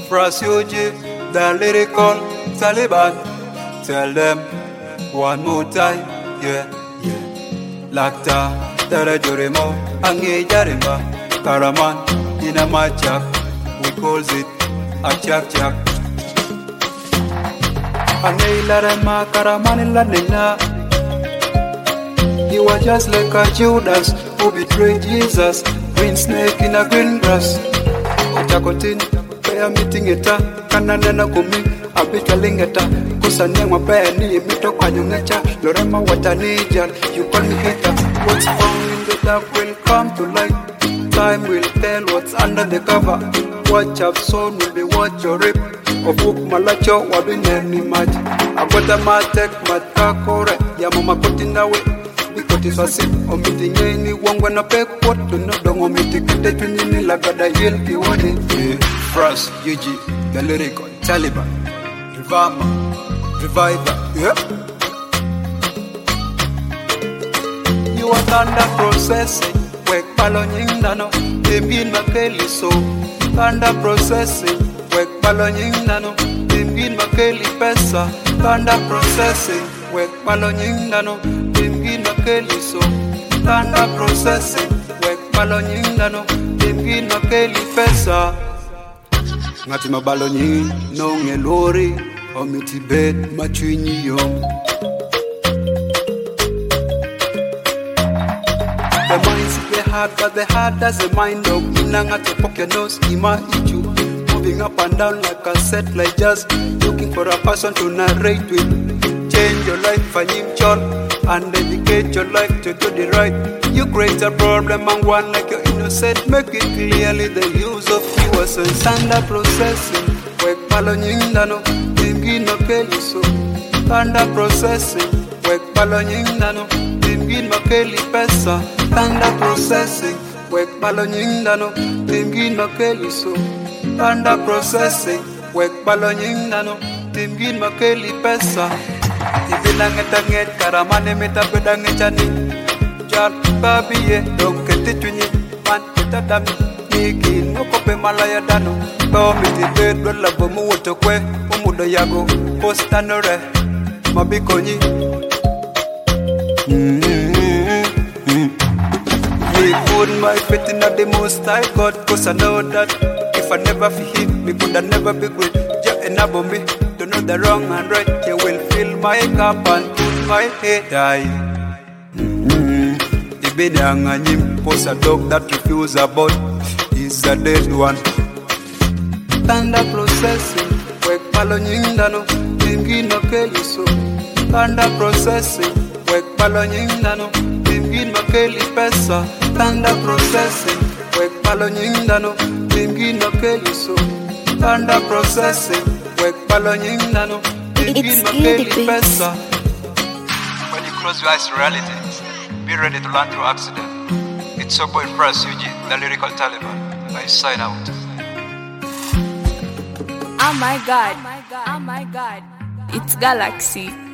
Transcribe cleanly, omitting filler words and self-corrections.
Frasuji, the lyrical Taliban. Tell them one more time, yeah. Lakta, Darajurimo, Angi Jarima, Karaman, in a machak, we calls it a chak chak. Angi Larama, Karaman in Ladina. You are just like a Judas who betrayed Jesus, green snake in a green grass. Ochakotin, prayer meeting eta, kanana kumi, abitaling eta, kusanyangwa ni mito kanyungecha, lorema watanijal, you call me hater. What's found in the dark will come to light. Time will tell what's under the cover. What you've sown will be what you reap. Of book malacho wabineni maji. Agota matek matakore, yamama kotinawe. Because omiti nyeni wangwa na pek what to know don't omiti kete tunini lagada yel kiwani. Frost, Yuji, the lyrical Taliban, Reviver, yeah. You are thunder processing, wek palonying nano, timbin makeli so. Thunder processing, wek palonying nano, timbin makeli pesa. Thunder processing, wek palonying nano, timbin makeli so. Thunder processing, wek palonying nano, timbin makeli pesa. Ngati mabalonying no ngelori, omiti bed machwinyi yom. The mind's the heart, but the heart does the mind of inanga to poke your nose, ima ichu. Moving up and down like a set like jazz, looking for a person to narrate with. Change your life, find him chol, and dedicate your life to do the right. You create a problem and one like you're innocent. Make it clearly the use of yours and standard processing. Wek palonying nano, timgi no keli so. Standard processing, wek palonying nano, timgi no keli pesa. Standard processing, wek palonying nano, timgi no keli so. Standard processing, wek palonying nano, timgi no keli pesa. Ibilangetanget karamane metabedangechani. Jal babiye dong ketituni man ketadami. Niki nokope malaya dano. Komiti bedwe labo muwoto kwe umudo yago postanore mabikonyi. Me put my faith in the most high God, cause I know that if I never feel him, me could never be great. Just enable me to know the wrong and right. You will fill my cup and put my head high. Ibini anganyim, post a dog that refuse about is a dead one. Thunder processing, wek palonying nano, timgi no keli so. Thunder processing, wek palonying nano, timgi no keli pesa. Thunder processing, wek palonying nano, timgi no keli so. Thunder processing, wek palonying nano, timgi no keli pesa. When you close your eyes to reality, be ready to learn through accident. It's your boy Frasuji, the lyrical Taliban. I sign out. Oh my God, it's Galaxy.